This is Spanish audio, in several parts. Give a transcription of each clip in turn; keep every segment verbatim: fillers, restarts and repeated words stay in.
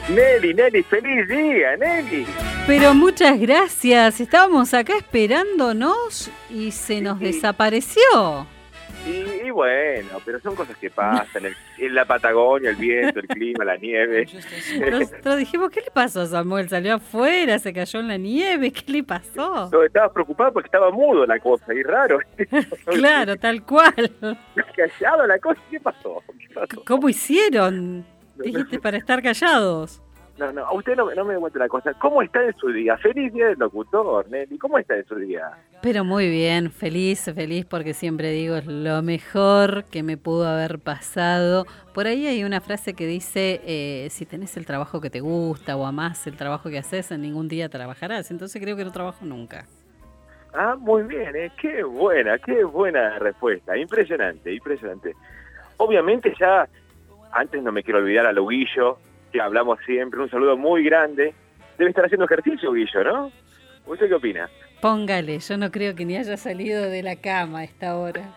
Nelly, Nelly, feliz día, Nelly. Pero muchas gracias. Estábamos acá esperándonos y se nos Sí. desapareció. Y, y bueno, pero son cosas que pasan. El, en la Patagonia, el viento, el clima, la nieve. Nosotros dijimos, ¿qué le pasó a Samuel? Salió afuera, se cayó en la nieve, ¿qué le pasó? No, estaba preocupado porque estaba mudo la cosa, y raro. Claro, tal cual. Callado la cosa, ¿qué pasó? ¿Qué pasó? ¿Cómo hicieron? Dijiste para estar callados. No, no, a usted no, no me cuente la cosa. ¿Cómo está en su día? Feliz día del locutor, Nelly. ¿Cómo está en su día? Pero muy bien, feliz, feliz porque siempre digo es lo mejor que me pudo haber pasado. Por ahí hay una frase que dice, eh, si tenés el trabajo que te gusta o amás el trabajo que haces, en ningún día trabajarás. Entonces creo que no trabajo nunca. Ah, muy bien, ¿eh? Qué buena, qué buena respuesta. Impresionante, impresionante. Obviamente ya, antes no me quiero olvidar a lo Guillo, que hablamos siempre, un saludo muy grande. Debe estar haciendo ejercicio, Guillo, ¿no? ¿Usted qué opina? Póngale, yo no creo que ni haya salido de la cama a esta hora.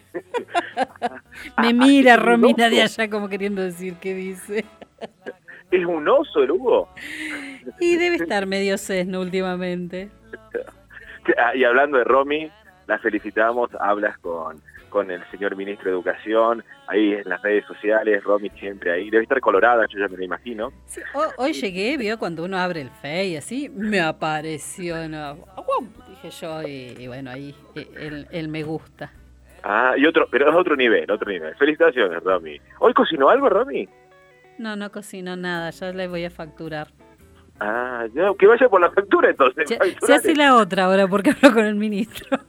Me mira ¿Es un Romina oso? de allá como queriendo decir qué dice. ¿Es un oso el Hugo? Y debe estar medio sesno últimamente. Ah, y hablando de Romy, la felicitamos, hablas con, con el señor ministro de Educación, ahí en las redes sociales, Romy siempre ahí, debe estar colorada, yo ya me lo imagino. Sí, ho- hoy llegué, vio, cuando uno abre el Face y así, me apareció, ¿no? ¡Guau! Dije yo, y, y bueno, ahí eh, el, el me gusta. Ah, y otro, pero es otro nivel, otro nivel. Felicitaciones, Romy. ¿Hoy cocinó algo, Romy? No, no cocino nada, ya le voy a facturar. Ah, ya, que vaya por la factura entonces. Se, se facturale. hace la otra ahora porque hablo con el ministro.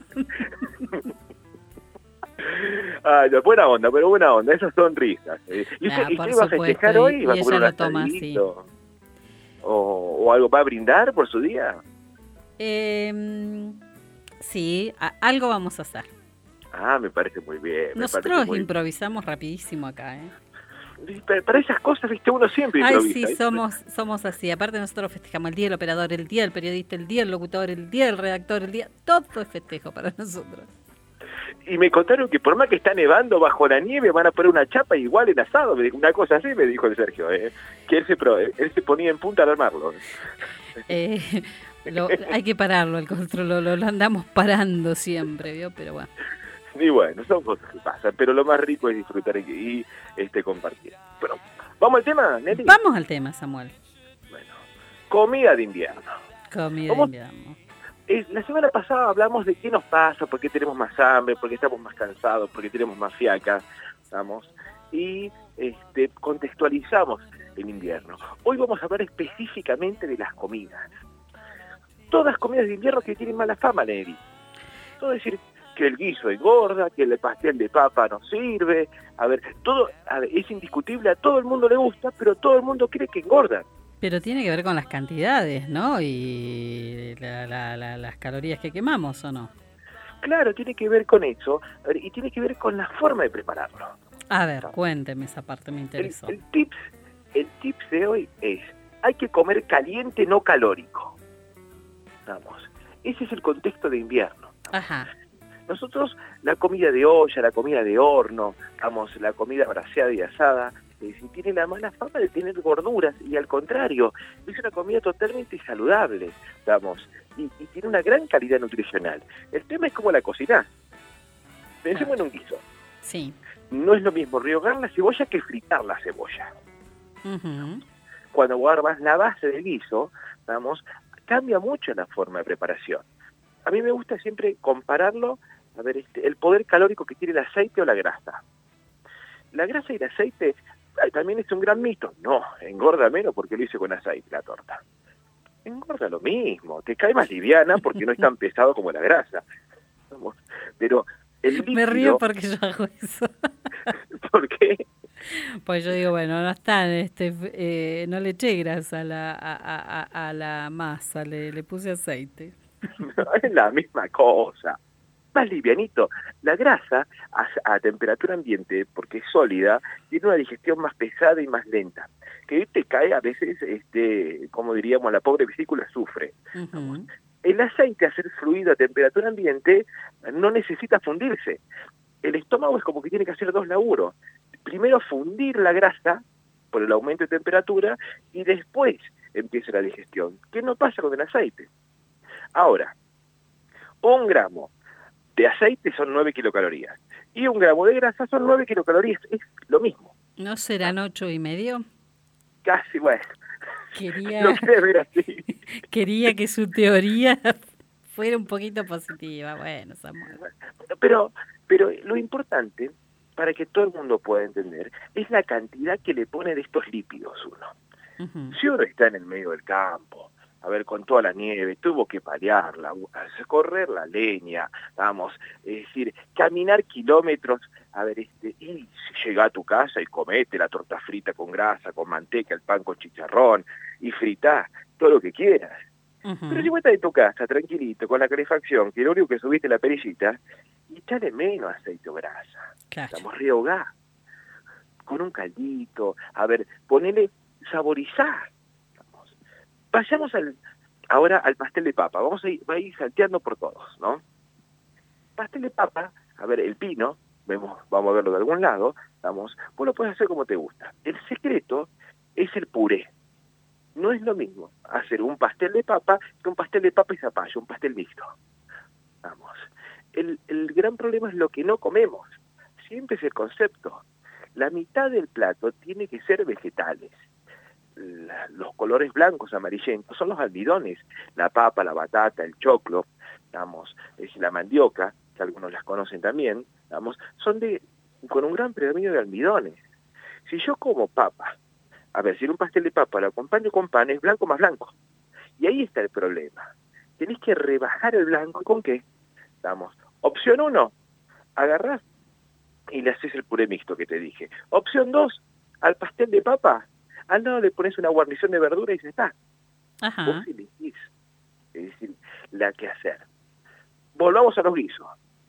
Ah, ya, buena onda, pero buena onda, esas son risas. Eh, ¿Y usted, Ah, ¿y por usted va a festejar supuesto, hoy? y- ¿Va y a comer ella un lo toma así. asadito? ¿O, o algo va a brindar por su día? Eh, sí, a- algo vamos a hacer. Ah, me parece muy bien. Me Nosotros parece muy improvisamos rapidísimo acá, ¿eh? bien. Para, para esas cosas, viste, uno siempre Ay, improvisa. sí, ¿viste? somos, somos así. Aparte nosotros festejamos el día del operador, el día del periodista, el día del locutor, el día del redactor, el día... Todo es festejo para nosotros. Y me contaron que por más que está nevando bajo la nieve, van a poner una chapa igual en asado. Me dijo, una cosa así me dijo el Sergio, ¿eh? Que él se, pro, él se ponía en punta al armarlo. Eh, lo- hay que pararlo, el control, lo, lo- lo andamos parando siempre, ¿vio? Pero bueno. Y bueno, son cosas que pasan, pero lo más rico es disfrutar y, y este, compartir. Pero, ¿vamos al tema, Nelly? Vamos al tema, Samuel. Bueno, comida de invierno. Comida de ¿Cómo? invierno. Eh, la semana pasada hablamos de qué nos pasa, por qué tenemos más hambre, por qué estamos más cansados, por qué tenemos más fiaca, ¿estamos? Y este, contextualizamos el invierno. Hoy vamos a hablar específicamente de las comidas. Todas comidas de invierno que tienen mala fama, Nelly. Todo decir que el guiso engorda, que el pastel de papa no sirve. A ver, todo a ver, es indiscutible, a todo el mundo le gusta, pero todo el mundo cree que engorda. Pero tiene que ver con las cantidades, ¿no? Y la- la- la- las calorías que quemamos, ¿o no? Claro, tiene que ver con eso, a ver, y tiene que ver con la forma de prepararlo. A ver, cuénteme esa parte, me El, interesó. el tips, el tips de hoy es, hay que comer caliente, no calórico. Vamos, ese es el contexto de invierno. Ajá. Nosotros, la comida de olla, la comida de horno, vamos, la comida braseada y asada, eh, si tiene la mala fama de tener gorduras, y al contrario, es una comida totalmente saludable, vamos, y, y tiene una gran calidad nutricional. El tema es cómo la cocinás. Pensemos en un guiso. Sí. No es lo mismo rehogar la cebolla que fritar la cebolla. Ujú. Cuando guardas la base del guiso, vamos, cambia mucho la forma de preparación. A mí me gusta siempre compararlo, a ver, este, el poder calórico que tiene el aceite o la grasa. La grasa y el aceite ay, también es un gran mito. No, engorda menos porque lo hice con aceite la torta. Engorda lo mismo, te cae más liviana porque no es tan pesado como la grasa. Vamos, pero el líquido... Me río porque yo hago eso. ¿Por qué? Pues yo digo, bueno, no están, este, eh, no le eché grasa a la, a, a- a- a la masa, le, le puse aceite. No, es la misma cosa. Más livianito. La grasa, a, a temperatura ambiente, porque es sólida, tiene una digestión más pesada y más lenta. Que te cae a veces, este, como diríamos, la pobre vesícula sufre. Ujú. El aceite, a ser fluido a temperatura ambiente, no necesita fundirse. El estómago es como que tiene que hacer dos laburos. Primero fundir la grasa por el aumento de temperatura y después empieza la digestión. ¿Qué no pasa con el aceite? Ahora, un gramo de aceite son nueve kilocalorías y un gramo de grasa son nueve kilocalorías, es lo mismo. ¿No serán ocho y medio? Casi, bueno, Quería, lo querés ver así. quería que su teoría fuera un poquito positiva. Bueno, Samuel. Pero, pero lo importante, para que todo el mundo pueda entender, es la cantidad que le pone de estos lípidos uno. Uh-huh. Si uno está en el medio del campo, a ver, con toda la nieve, tuvo que palearla, correr la leña, vamos, es decir, caminar kilómetros, a ver, este, y llega a tu casa y comete la torta frita con grasa, con manteca, el pan con chicharrón, y fritá todo lo que quieras. Uh-huh. Pero si vos estás en tu casa, tranquilito, con la calefacción, que lo único que subiste la perillita, y echale menos aceite o grasa. Claro. Estamos rehogá, con un caldito, a ver, ponele, saborizar. Vayamos al, ahora al pastel de papa, vamos a ir, va a ir salteando por todos, ¿no? Pastel de papa, a ver, el pino, vemos, vamos a verlo de algún lado, vamos, vos lo puedes hacer como te gusta. El secreto es el puré. No es lo mismo hacer un pastel de papa que un pastel de papa y zapallo, un pastel mixto. Vamos. El, el gran problema es lo que no comemos. Siempre es el concepto. La mitad del plato tiene que ser vegetales. La, los colores blancos, amarillentos, son los almidones, la papa, la batata, el choclo, digamos, es la mandioca, que algunos las conocen también, digamos, son de con un gran predominio de almidones. Si yo como papa, a ver, si en un pastel de papa lo acompaño con pan, es blanco más blanco. Y ahí está el problema. Tenés que rebajar el blanco, ¿con qué? Digamos, opción uno, agarrás y le haces el puré mixto que te dije. Opción dos, al pastel de papa, al lado le pones una guarnición de verdura y se está. Ajá. Vos elegís, es decir, la que hacer. Volvamos a los guisos.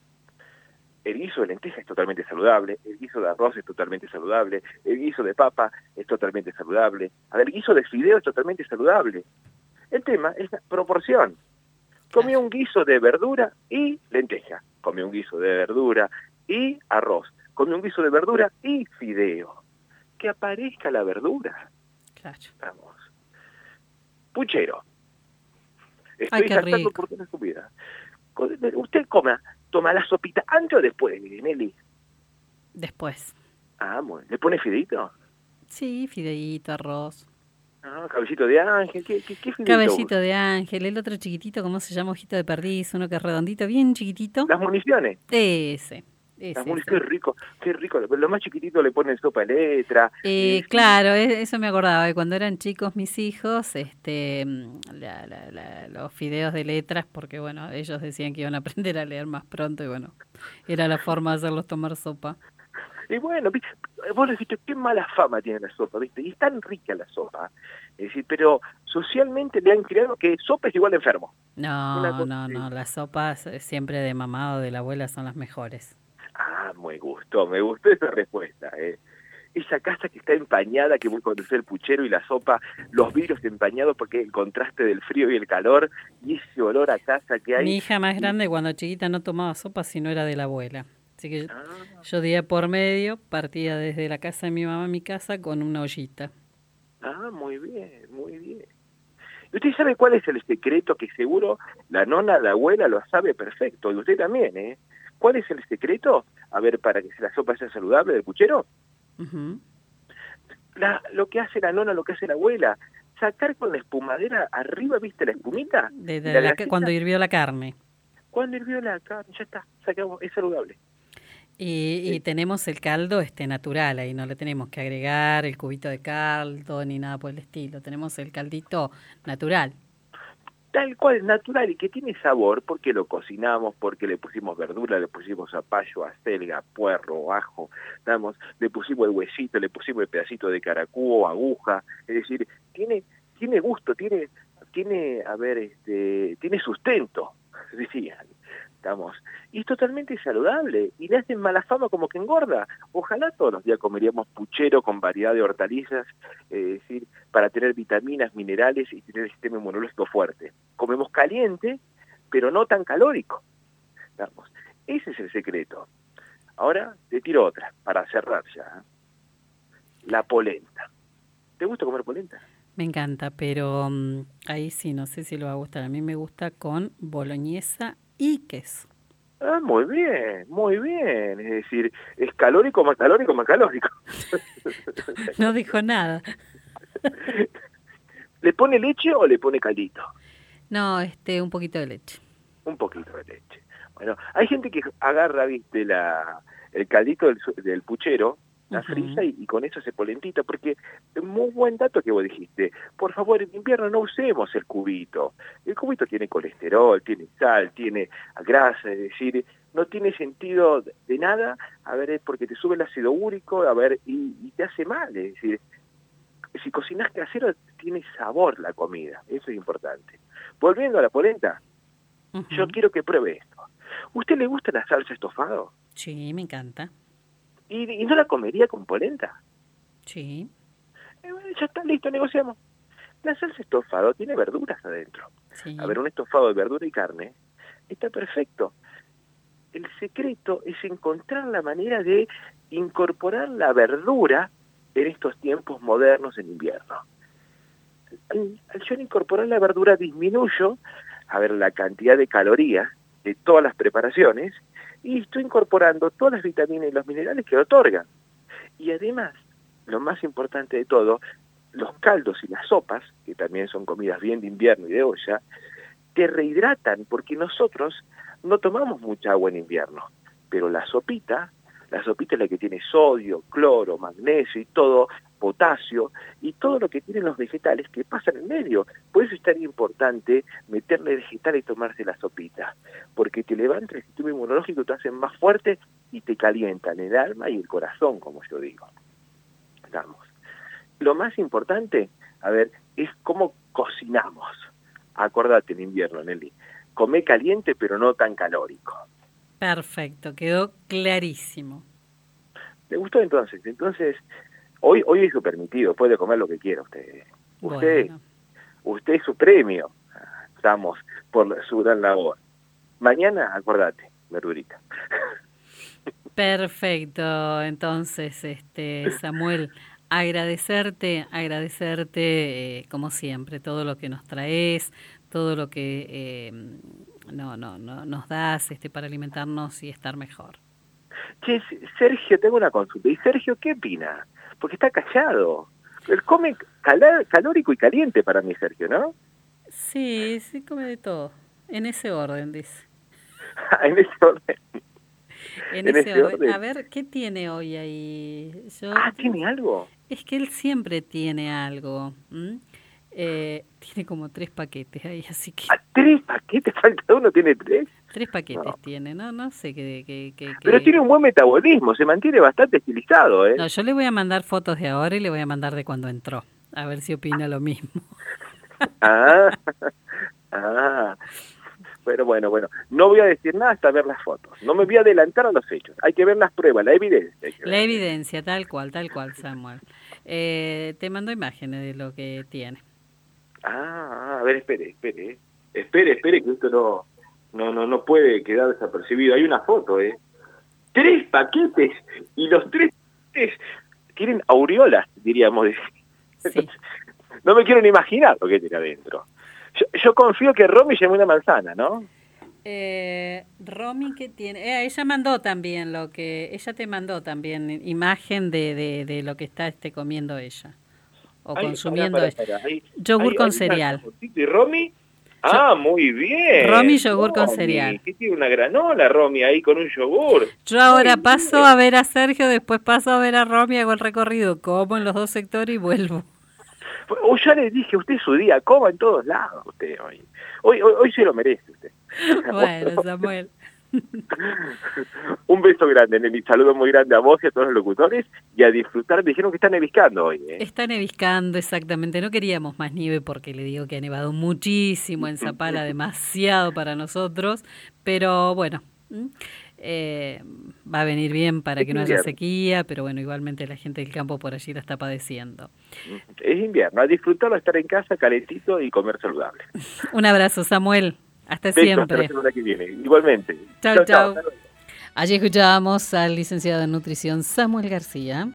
El guiso de lenteja es totalmente saludable, el guiso de arroz es totalmente saludable, el guiso de papa es totalmente saludable, a ver, el guiso de fideo es totalmente saludable. El tema es la proporción. Comí un guiso de verdura y lenteja, comí un guiso de verdura y arroz, comí un guiso de verdura y fideo. Que aparezca la verdura. Claro. Vamos. Puchero. Ay, Estoy qué saltando rico. por toda la comida. Usted coma, toma la sopita antes o después, Nelly. Después. Ah, bueno. ¿Le pone fideito? Sí, fideíto, arroz. Ah, cabellito de ángel. ¿Qué, qué, qué fideito? Cabellito de ángel, el otro chiquitito, ¿cómo se llama? Ojito de perdiz, uno que es redondito, bien chiquitito. Las municiones. Ese. Ese, Las municiones, ese. qué rico, qué rico. Lo más chiquitito le ponen sopa de letra. Eh, eh, claro, e- eso me acordaba, que cuando eran chicos mis hijos, este, mm, la- la- la- los fideos de letras, porque bueno, ellos decían que iban a aprender a leer más pronto y bueno, era la forma de hacerlos tomar sopa. Y bueno, ¿viste? Vos dijiste, qué mala fama tiene la sopa, ¿viste? Y es tan rica la sopa. Es decir, pero socialmente le han creado que sopa es igual a enfermo. Una No, cosa no, así. no, las sopas eh, siempre de mamá o de la abuela son las mejores. Ah, me gustó, me gustó esa respuesta, ¿eh? Esa casa que está empañada, que vos conocés el puchero y la sopa, los vidrios empañados porque el contraste del frío y el calor, y ese olor a casa que hay. Mi hija más grande cuando chiquita no tomaba sopa si no era de la abuela. Así que Ah, yo día por medio partía desde la casa de mi mamá a mi casa con una ollita. ah, muy bien, muy bien. ¿Y usted sabe cuál es el secreto que seguro la nona, la abuela lo sabe perfecto, y usted también, ¿eh? ¿Cuál es el secreto? A ver, para que la sopa sea saludable del puchero. Uh-huh. La, lo que hace la nona, lo que hace la abuela, sacar con la espumadera arriba, ¿viste la espumita? De, de La la- grasita. cuando hirvió la carne. Cuando hirvió la carne, ya está, sacamos, es saludable. Y, y Sí. tenemos el caldo este natural, ahí no le tenemos que agregar el cubito de caldo ni nada por el estilo. Tenemos el caldito natural. Tal cual, natural y que tiene sabor porque lo cocinamos, porque le pusimos verdura, le pusimos zapallo, acelga, puerro, ajo, damos, le pusimos el huesito, le pusimos el pedacito de caracú o aguja, es decir, tiene tiene gusto, tiene tiene a ver, este, tiene sustento, decían. Estamos, y es totalmente saludable, y le hacen mala fama como que engorda. Ojalá todos los días comeríamos puchero con variedad de hortalizas, es decir, para tener vitaminas, minerales y tener el sistema inmunológico fuerte. Comemos caliente, pero no tan calórico. Estamos. Ese es el secreto. Ahora te tiro otra, para cerrar ya. La polenta. ¿Te gusta comer polenta? Me encanta, pero um, ahí sí, no sé si lo va a gustar. A mí me gusta con boloñesa y queso. Ah, muy bien, muy bien. Es decir, es calórico, más calórico, más calórico. No dijo nada. ¿Le pone leche o le pone caldito? No, este, un poquito de leche. Un poquito de leche. Bueno, hay gente que agarra, viste, la, el caldito del, su- del puchero, la frisa Ujú. y, y con eso hace polentita, porque es muy buen dato que vos dijiste. Por favor, en invierno no usemos el cubito. El cubito tiene colesterol, tiene sal, tiene grasa, es decir, no tiene sentido de nada, a ver, es porque te sube el ácido úrico, a ver, y, y te hace mal, es decir, si cocinás casero tiene sabor la comida, eso es importante. Volviendo a la polenta, yo Ujú. quiero que pruebe esto. ¿Usted le gusta la salsa estofado? Sí, me encanta. ¿Y, y no la comería con polenta? Sí, Eh, bueno, ya está, listo, negociamos. La salsa estofado tiene verduras adentro. A sí. ver, un estofado de verdura y carne está perfecto. El secreto es encontrar la manera de incorporar la verdura en estos tiempos modernos en invierno. Al, al yo incorporar la verdura disminuyo, a ver, la cantidad de calorías de todas las preparaciones y estoy incorporando todas las vitaminas y los minerales que otorgan. Y además, lo más importante de todo, los caldos y las sopas, que también son comidas bien de invierno y de olla, te rehidratan porque nosotros no tomamos mucha agua en invierno, pero la sopita, la sopita es la que tiene sodio, cloro, magnesio y todo, potasio y todo lo que tienen los vegetales que pasan en medio. Por eso es tan importante meterle vegetal y tomarse la sopita, porque te levanta el sistema inmunológico, te hacen más fuerte y te calientan el alma y el corazón, como yo digo. Estamos. Lo más importante, a ver, es cómo cocinamos. Acordate en invierno, Nelly. Comé caliente, pero no tan calórico. Perfecto, quedó clarísimo. ¿Te gustó entonces? Entonces, hoy hoy es su permitido, puede comer lo que quiera usted. Usted, Bueno, usted es su premio. Estamos por su gran labor. Mañana, acordate, verdurita. perfecto. Entonces, este, Samuel, agradecerte, agradecerte, eh, como siempre, todo lo que nos traes, todo lo que eh, no, no, no, nos das este, para alimentarnos y estar mejor. Che, Sergio, tengo una consulta. ¿Y Sergio qué opina? Porque está callado. Él come cala- calórico y caliente para mí, Sergio, ¿no? Sí, sí, come de todo. En ese orden, dice. En ese orden. En En ese ese orden. A orden. ver, ¿qué tiene hoy ahí? Yo, Ah, ¿tiene algo? es que él siempre tiene algo. ¿M? Eh, tiene como tres paquetes ahí, así que ¿A tres paquetes? ¿Falta uno? ¿Tiene tres? tres paquetes No. tiene. No, no sé qué, qué, qué, Pero qué. tiene un buen metabolismo, se mantiene bastante estilizado, ¿eh? No, yo le voy a mandar fotos de ahora y le voy a mandar de cuando entró. A ver si opina lo mismo. Ah, ah. Pero bueno, bueno, no voy a decir nada hasta ver las fotos. No me voy a adelantar a los hechos. Hay que ver las pruebas, la evidencia. Hay que La ver. evidencia, tal cual, tal cual, Samuel. Eh, te mando imágenes de lo que tiene. Ah, a ver, espere, espere. eh. Espere, espere, que esto no, no, no, no puede quedar desapercibido. Hay una foto, ¿eh? Tres paquetes y los tres paquetes tienen aureolas, diríamos. Sí. No me quiero ni imaginar lo que tiene adentro. Yo, yo confío que Romy lleve una manzana, ¿no? Eh, Romy, ¿qué tiene? Eh, ella mandó también lo que... Ella te mandó también imagen de, de, de lo que está este, comiendo ella. O Ahí, pará, consumiendo pará, ella. pará. Ahí, Yogur ahí, con hay una cereal. fotito. ¿Y Romy? Yo, Ah, muy Romy, bien. yogur con Romy, cereal. que tiene una granola, Romy, ahí con un yogur. Yo Muy ahora paso a bien. ver a Sergio, después paso a ver a Romy, hago el recorrido, como en los dos sectores y vuelvo. O ya le dije, usted es su día, coma en todos lados usted hoy. Hoy, hoy, hoy se lo merece usted. Bueno, Samuel. Un beso grande, Nelly. Saludo muy grande a vos y a todos los locutores y a disfrutar. Me dijeron que están neviscando hoy, ¿eh? Está neviscando, exactamente. No queríamos más nieve porque le digo que ha nevado muchísimo en Zapala, demasiado para nosotros. Pero bueno, eh, va a venir bien para Es que no haya invierno. sequía, pero bueno, igualmente la gente del campo por allí la está padeciendo. Es invierno. A disfrutarlo, a estar en casa calentito y comer saludable. Un abrazo, Samuel. Hasta Besos, hasta la siempre. semana que viene. Igualmente. Chau, Chau, chau. chau. Hasta luego. Allí escuchábamos al licenciado en nutrición Samuel García.